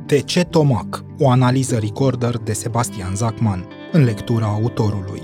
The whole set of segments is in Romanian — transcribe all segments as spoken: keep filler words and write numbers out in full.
De ce Tomac? O analiză Recorder de Sebastian Zachman, în lectura autorului.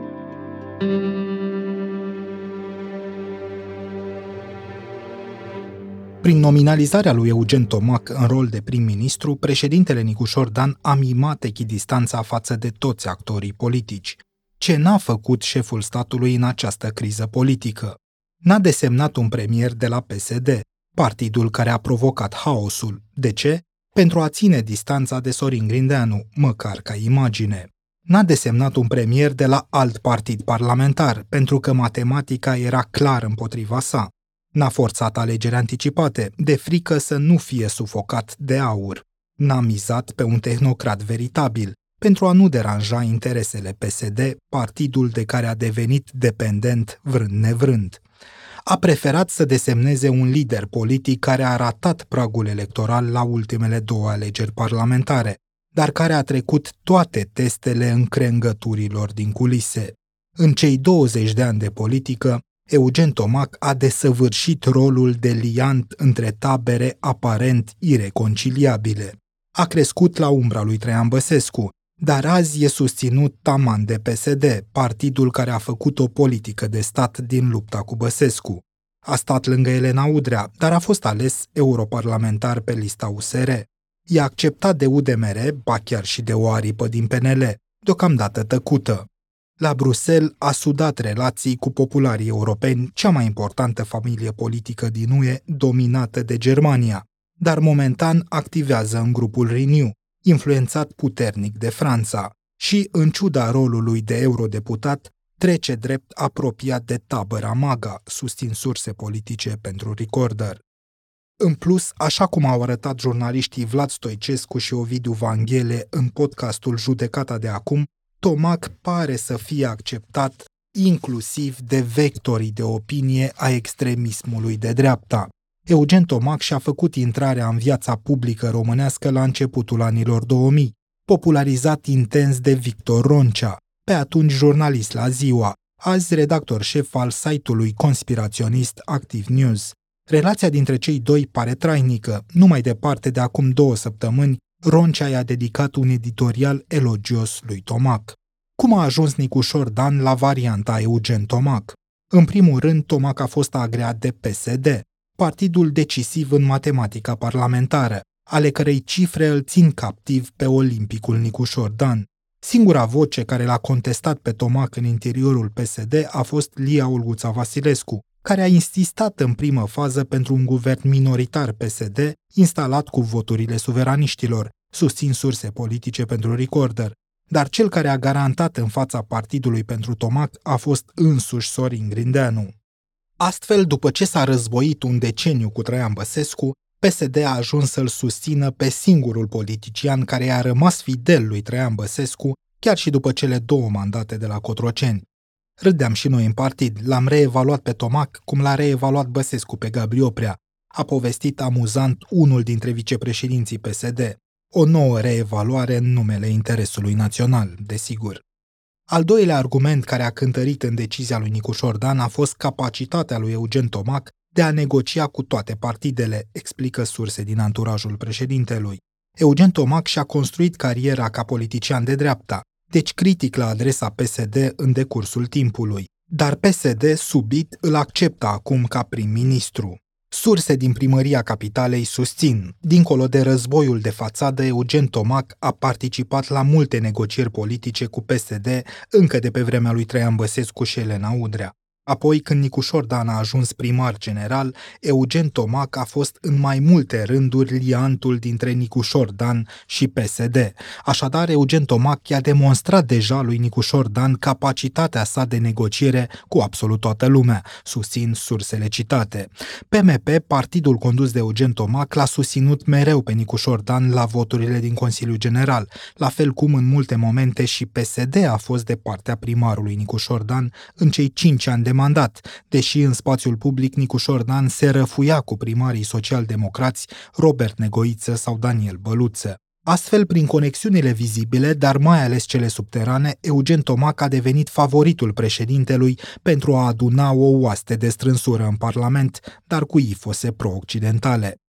Prin nominalizarea lui Eugen Tomac în rol de prim-ministru, președintele Nicușor Dan a mimat echidistanța față de toți actorii politici. Ce n-a făcut șeful statului în această criză politică? N-a desemnat un premier de la P S D, partidul care a provocat haosul. De ce? Pentru a ține distanța de Sorin Grindeanu, măcar ca imagine. N-a desemnat un premier de la alt partid parlamentar, pentru că matematica era clar împotriva sa. N-a forțat alegeri anticipate, de frică să nu fie sufocat de aur. N-a mizat pe un tehnocrat veritabil, pentru a nu deranja interesele P S D, partidul de care a devenit dependent vrând nevrând. A preferat să desemneze un lider politic care a ratat pragul electoral la ultimele două alegeri parlamentare, dar care a trecut toate testele încrengăturilor din culise. În cei douăzeci de ani de politică, Eugen Tomac a desăvârșit rolul de liant între tabere aparent ireconciliabile. A crescut la umbra lui Traian Băsescu, dar azi e susținut taman de P S D, partidul care a făcut o politică de stat din lupta cu Băsescu. A stat lângă Elena Udrea, dar a fost ales europarlamentar pe lista U S R. E acceptat de U D M R, ba chiar și de o aripă din P N L, deocamdată tăcută. La Bruxelles a sudat relații cu popularii europeni, cea mai importantă familie politică din U E, dominată de Germania, dar momentan activează în grupul Renew, influențat puternic de Franța, și, în ciuda rolului de eurodeputat, trece drept apropiat de tabăra MAGA, susțin surse politice pentru Recorder. În plus, așa cum au arătat jurnaliștii Vlad Stoicescu și Ovidiu Vanghele în podcastul Judecata de acum, Tomac pare să fie acceptat inclusiv de vectorii de opinie a extremismului de dreapta. Eugen Tomac și-a făcut intrarea în viața publică românească la începutul anilor două mii, popularizat intens de Victor Roncea, pe atunci jurnalist la Ziua, azi redactor șef al site-ului conspiraționist Active News. Relația dintre cei doi pare trainică. Numai departe de acum două săptămâni, Roncea i-a dedicat un editorial elogios lui Tomac. Cum a ajuns Nicușor Dan la varianta Eugen Tomac? În primul rând, Tomac a fost agreat de P S D, partidul decisiv în matematica parlamentară, ale cărei cifre îl țin captiv pe olimpicul Nicușor Dan. Singura voce care l-a contestat pe Tomac în interiorul P S D a fost Lia Olguța Vasilescu, care a insistat în primă fază pentru un guvern minoritar P S D instalat cu voturile suveraniștilor, susțin surse politice pentru Recorder. Dar cel care a garantat în fața partidului pentru Tomac a fost însuși Sorin Grindeanu. Astfel, după ce s-a războit un deceniu cu Traian Băsescu, P S D a ajuns să-l susțină pe singurul politician care i-a rămas fidel lui Traian Băsescu, chiar și după cele două mandate de la Cotroceni. Râdeam și noi în partid, l-am reevaluat pe Tomac cum l-a reevaluat Băsescu pe Gabri Oprea, a povestit amuzant unul dintre vicepreședinții P S D. O nouă reevaluare în numele interesului național, desigur. Al doilea argument care a cântărit în decizia lui Nicușor Dan a fost capacitatea lui Eugen Tomac de a negocia cu toate partidele, explică surse din anturajul președintelui. Eugen Tomac și-a construit cariera ca politician de dreapta, deci critic la adresa P S D în decursul timpului, dar P S D subit îl acceptă acum ca prim-ministru. Surse din Primăria Capitalei susțin, dincolo de războiul de fațadă, Eugen Tomac a participat la multe negocieri politice cu P S D încă de pe vremea lui Traian Băsescu și Elena Udrea. Apoi, când Nicușor Dan a ajuns primar general, Eugen Tomac a fost în mai multe rânduri liantul dintre Nicușor Dan și P S D. Așadar, Eugen Tomac i-a demonstrat deja lui Nicușor Dan capacitatea sa de negociere cu absolut toată lumea, susțin sursele citate. P M P, partidul condus de Eugen Tomac, l-a susținut mereu pe Nicușor Dan la voturile din Consiliul General, la fel cum în multe momente și P S D a fost de partea primarului Nicușor Dan în cei cinci ani de mandat, deși în spațiul public Nicușor Dan se răfuia cu primarii social-democrați Robert Negoiță sau Daniel Băluță. Astfel, prin conexiunile vizibile, dar mai ales cele subterane, Eugen Tomac a devenit favoritul președintelui pentru a aduna o oaste de strânsură în Parlament, dar cu ifose pro-occidentale.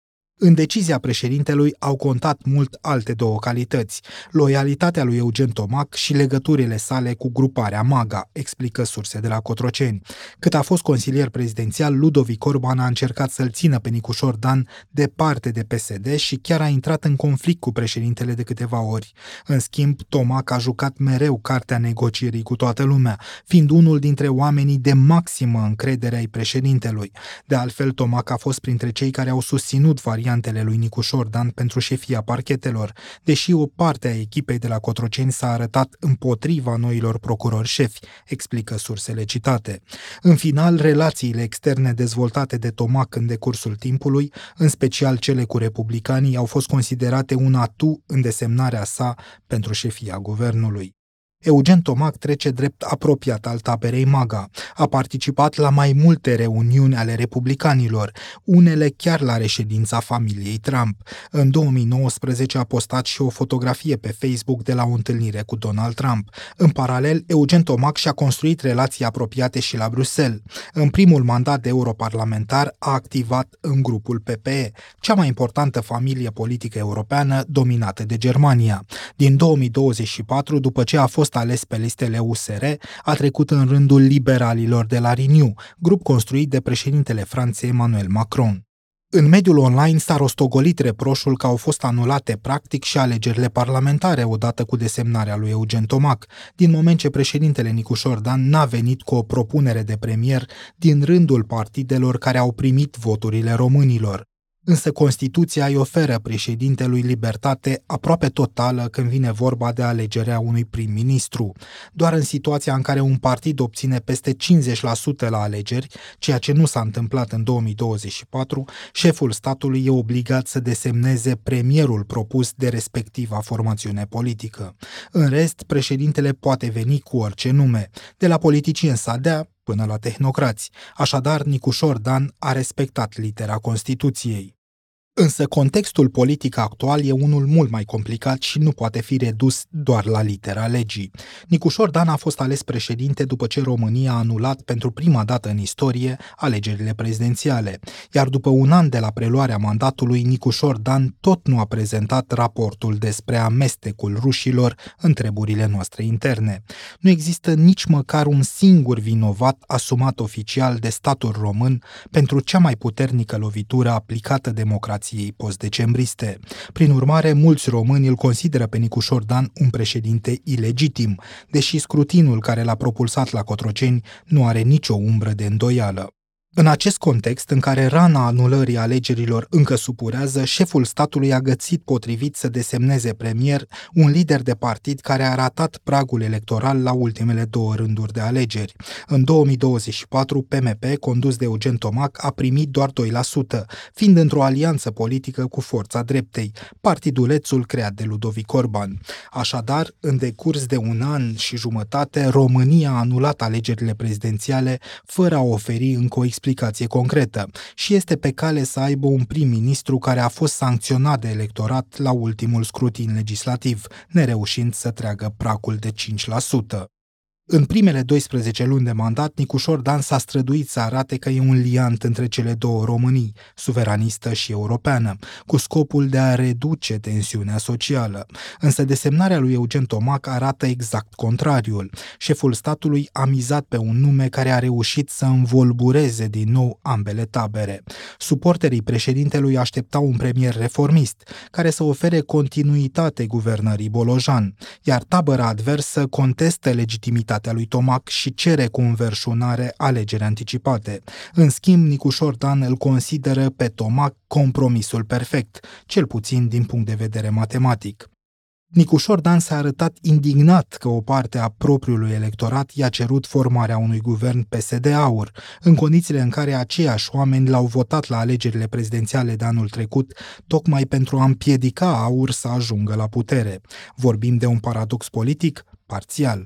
În decizia președintelui au contat mult alte două calități, loialitatea lui Eugen Tomac și legăturile sale cu gruparea MAGA, explică surse de la Cotroceni. Cât a fost consilier prezidențial, Ludovic Orban a încercat să-l țină pe Nicușor Dan departe de P S D și chiar a intrat în conflict cu președintele de câteva ori. În schimb, Tomac a jucat mereu cartea negocierii cu toată lumea, fiind unul dintre oamenii de maximă încredere ai președintelui. De altfel, Tomac a fost printre cei care au susținut variantele lui Nicușor Dan pentru șefia parchetelor, deși o parte a echipei de la Cotroceni s-a arătat împotriva noilor procurori șefi, explică sursele citate. În final, relațiile externe dezvoltate de Tomac în decursul timpului, în special cele cu republicanii, au fost considerate un atu în desemnarea sa pentru șefia guvernului. Eugen Tomac trece drept apropiat al taberei MAGA. A participat la mai multe reuniuni ale republicanilor, unele chiar la reședința familiei Trump. În două mii nouăsprezece a postat și o fotografie pe Facebook de la o întâlnire cu Donald Trump. În paralel, Eugen Tomac și-a construit relații apropiate și la Bruxelles. În primul mandat de europarlamentar a activat în grupul P P E, cea mai importantă familie politică europeană dominată de Germania. Din două mii douăzeci și patru, după ce a fost ales pe listele U S R, a trecut în rândul liberalilor de la Renew, grup construit de președintele Franței Emmanuel Macron. În mediul online s-a rostogolit reproșul că au fost anulate practic și alegerile parlamentare odată cu desemnarea lui Eugen Tomac, din moment ce președintele Nicușor Dan n-a venit cu o propunere de premier din rândul partidelor care au primit voturile românilor. Însă Constituția îi oferă președintelui libertate aproape totală când vine vorba de alegerea unui prim-ministru. Doar în situația în care un partid obține peste cincizeci la sută la alegeri, ceea ce nu s-a întâmplat în două mii douăzeci și patru, șeful statului e obligat să desemneze premierul propus de respectiva formațiune politică. În rest, președintele poate veni cu orice nume, de la politicieni sadea până la tehnocrați. Așadar, Nicușor Dan a respectat litera Constituției. Însă contextul politic actual e unul mult mai complicat și nu poate fi redus doar la litera legii. Nicușor Dan a fost ales președinte după ce România a anulat pentru prima dată în istorie alegerile prezidențiale, iar după un an de la preluarea mandatului, Nicușor Dan tot nu a prezentat raportul despre amestecul rușilor în treburile noastre interne. Nu există nici măcar un singur vinovat asumat oficial de statul român pentru cea mai puternică lovitură aplicată democrației post-decembriste. Prin urmare, mulți români îl consideră pe Nicușor Dan un președinte ilegitim, deși scrutinul care l-a propulsat la Cotroceni nu are nicio umbră de îndoială. În acest context, în care rana anulării alegerilor încă supurează, șeful statului a găsit potrivit să desemneze premier un lider de partid care a ratat pragul electoral la ultimele două rânduri de alegeri. În două mii douăzeci și patru, P M P, condus de Eugen Tomac, a primit doar doi la sută, fiind într-o alianță politică cu Forța Dreptei, partidulețul creat de Ludovic Orban. Așadar, în decurs de un an și jumătate, România a anulat alegerile prezidențiale fără a oferi încă o explicație concretă și este pe cale să aibă un prim-ministru care a fost sancționat de electorat la ultimul scrutin legislativ, nereușind să treagă pragul de cinci la sută. În primele doisprezece luni de mandat, Nicușor Dan s-a străduit să arate că e un liant între cele două Românii, suveranistă și europeană, cu scopul de a reduce tensiunea socială. Însă desemnarea lui Eugen Tomac arată exact contrariul. Șeful statului a mizat pe un nume care a reușit să învolbureze din nou ambele tabere. Suporterii președintelui așteptau un premier reformist, care să ofere continuitate guvernării Bolojan, iar tabăra adversă contestă legitimitatea lui Tomac și cere cu înverșunare alegeri anticipate. În schimb, Nicușor Dan îl consideră pe Tomac compromisul perfect, cel puțin din punct de vedere matematic. Nicușor Dan s-a arătat indignat că o parte a propriului electorat i-a cerut formarea unui guvern P S D-Aur, în condițiile în care aceiași oameni l-au votat la alegerile prezidențiale de anul trecut, tocmai pentru a împiedica Aur să ajungă la putere. Vorbim de un paradox politic parțial.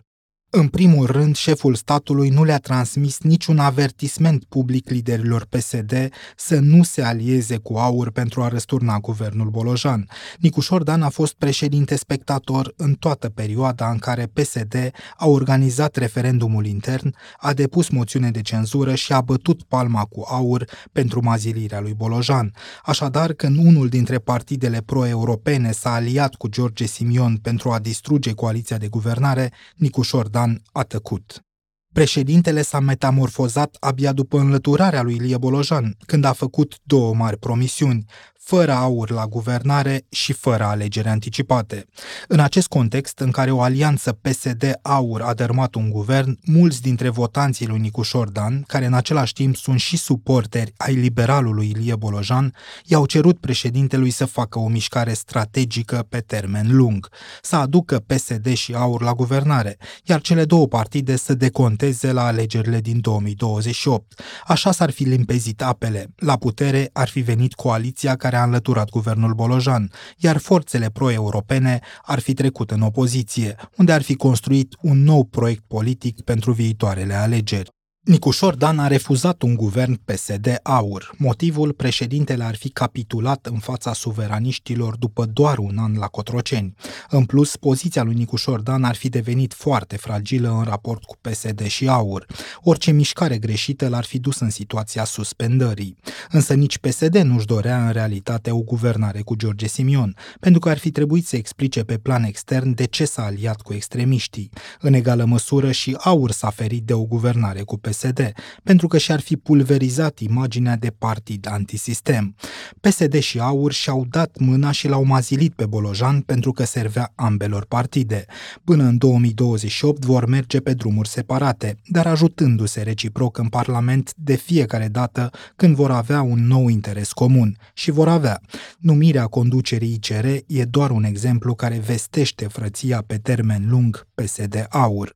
În primul rând, șeful statului nu le-a transmis niciun avertisment public liderilor P S D să nu se alieze cu AUR pentru a răsturna guvernul Bolojan. Nicușor Dan a fost președinte spectator în toată perioada în care P S D a organizat referendumul intern, a depus moțiune de cenzură și a bătut palma cu AUR pentru mazilirea lui Bolojan. Așadar, când unul dintre partidele pro-europene s-a aliat cu George Simion pentru a distruge coaliția de guvernare, Nicușor Dan a tăcut. Președintele s-a metamorfozat abia după înlăturarea lui Ilie Bolojan, când a făcut două mari promisiuni: fără AUR la guvernare și fără alegeri anticipate. În acest context, în care o alianță P S D-AUR a dărâmat un guvern, mulți dintre votanții lui Nicușor Dan, care în același timp sunt și suporteri ai liberalului Ilie Bolojan, i-au cerut președintelui să facă o mișcare strategică pe termen lung, să aducă P S D și AUR la guvernare, iar cele două partide să deconteze la alegerile din două mii douăzeci și opt. Așa s-ar fi limpezit apele. La putere ar fi venit coaliția care a înlăturat guvernul Bolojan, iar forțele pro-europene ar fi trecut în opoziție, unde ar fi construit un nou proiect politic pentru viitoarele alegeri. Nicușor Dan a refuzat un guvern P S D-AUR. Motivul: președintele ar fi capitulat în fața suveraniștilor după doar un an la Cotroceni. În plus, poziția lui Nicușor Dan ar fi devenit foarte fragilă în raport cu P S D și AUR. Orice mișcare greșită l-ar fi dus în situația suspendării. Însă nici P S D nu-și dorea în realitate o guvernare cu George Simion, pentru că ar fi trebuit să explice pe plan extern de ce s-a aliat cu extremiștii. În egală măsură și AUR s-a ferit de o guvernare cu P S D, pentru că și-ar fi pulverizat imaginea de partid antisistem. P S D și AUR și-au dat mâna și l-au mazilit pe Bolojan pentru că servea ambelor partide. Până în două mii douăzeci și opt vor merge pe drumuri separate, dar ajutându-se reciproc în Parlament de fiecare dată când vor avea un nou interes comun. Și vor avea. Numirea conducerii I C R e doar un exemplu care vestește frăția pe termen lung P S D-AUR.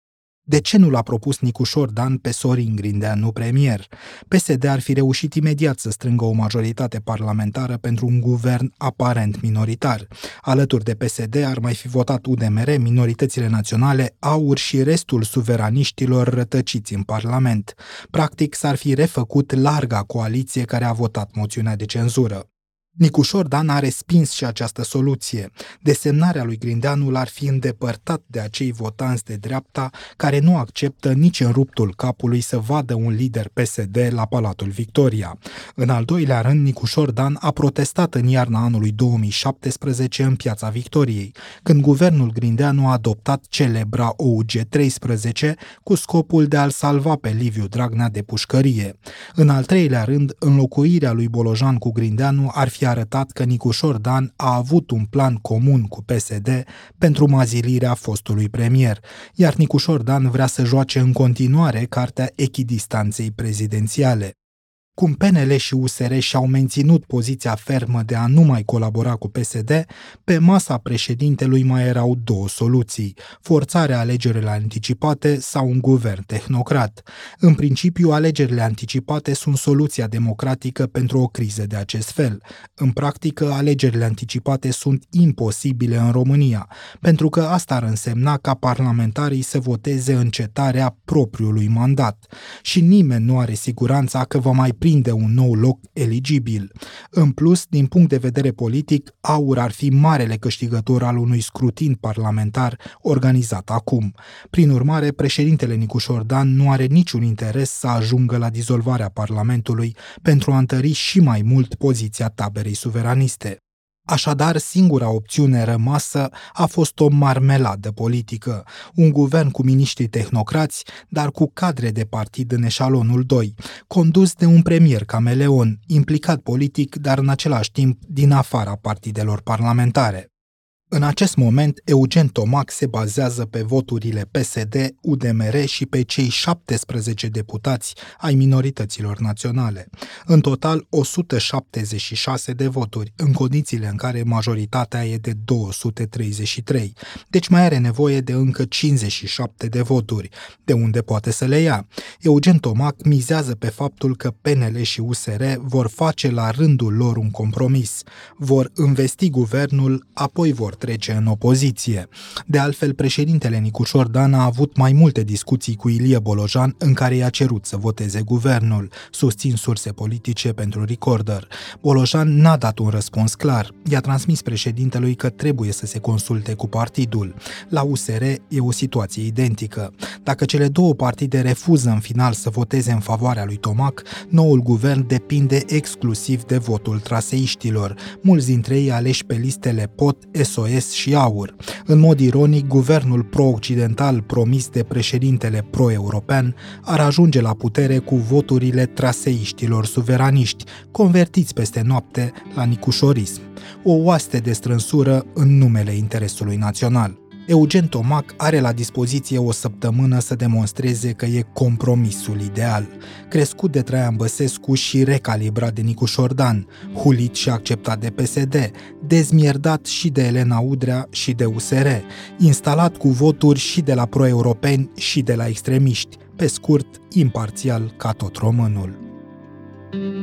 De ce nu l-a propus Nicușor Dan pe Sorin Grindeanu premier? P S D ar fi reușit imediat să strângă o majoritate parlamentară pentru un guvern aparent minoritar. Alături de P S D ar mai fi votat U D M R, minoritățile naționale, AUR și restul suveraniștilor rătăciți în Parlament. Practic s-ar fi refăcut larga coaliție care a votat moțiunea de cenzură. Nicușor Dan a respins și această soluție. Desemnarea lui Grindeanu l-ar fi îndepărtat de acei votanți de dreapta care nu acceptă nici în ruptul capului să vadă un lider P S D la Palatul Victoria. În al doilea rând, Nicușor Dan a protestat în iarna anului două mii șaptesprezece în Piața Victoriei, când guvernul Grindeanu a adoptat celebra O U G treisprezece cu scopul de a-l salva pe Liviu Dragnea de pușcărie. În al treilea rând, înlocuirea lui Bolojan cu Grindeanu ar fi arătat că Nicușor Dan a avut un plan comun cu P S D pentru mazilirea fostului premier, iar Nicușor Dan vrea să joace în continuare cartea echidistanței prezidențiale. Cum P N L și U S R și-au menținut poziția fermă de a nu mai colabora cu P S D, pe masa președintelui mai erau două soluții: forțarea alegerilor anticipate sau un guvern tehnocrat. În principiu, alegerile anticipate sunt soluția democratică pentru o criză de acest fel. În practică, alegerile anticipate sunt imposibile în România, pentru că asta ar însemna ca parlamentarii să voteze încetarea propriului mandat. Și nimeni nu are siguranța că va mai prinde un nou loc eligibil. În plus, din punct de vedere politic, AUR ar fi marele câștigător al unui scrutin parlamentar organizat acum. Prin urmare, președintele Nicușor Dan nu are niciun interes să ajungă la dizolvarea Parlamentului pentru a întări și mai mult poziția taberei suveraniste. Așadar, singura opțiune rămasă a fost o marmeladă politică, un guvern cu miniștri tehnocrați, dar cu cadre de partid în eșalonul doi, condus de un premier cameleon, implicat politic, dar în același timp din afara partidelor parlamentare. În acest moment, Eugen Tomac se bazează pe voturile P S D, U D M R și pe cei șaptesprezece deputați ai minorităților naționale. În total, o sută șaptezeci și șase de voturi, în condițiile în care majoritatea e de două sute treizeci și trei. Deci mai are nevoie de încă cincizeci și șapte de voturi. De unde poate să le ia? Eugen Tomac mizează pe faptul că P N L și U S R vor face la rândul lor un compromis. Vor învesti guvernul, apoi vor trece în opoziție. De altfel, președintele Nicușor Dan a avut mai multe discuții cu Ilie Bolojan în care i-a cerut să voteze guvernul, susțin surse politice pentru Recorder. Bolojan n-a dat un răspuns clar. I-a transmis președintelui că trebuie să se consulte cu partidul. La U S R e o situație identică. Dacă cele două partide refuză în final să voteze în favoarea lui Tomac, noul guvern depinde exclusiv de votul traseiștilor, mulți dintre ei aleși pe listele P O T, S O S și AUR. În mod ironic, guvernul pro-occidental promis de președintele pro-european ar ajunge la putere cu voturile traseiștilor suveraniști, convertiți peste noapte la nicușorism. O oaste de strânsură în numele interesului național. Eugen Tomac are la dispoziție o săptămână să demonstreze că e compromisul ideal. Crescut de Traian Băsescu și recalibrat de Nicușor Dan, hulit și acceptat de P S D, dezmierdat și de Elena Udrea și de U S R, instalat cu voturi și de la pro-europeni și de la extremiști, pe scurt, imparțial ca tot românul.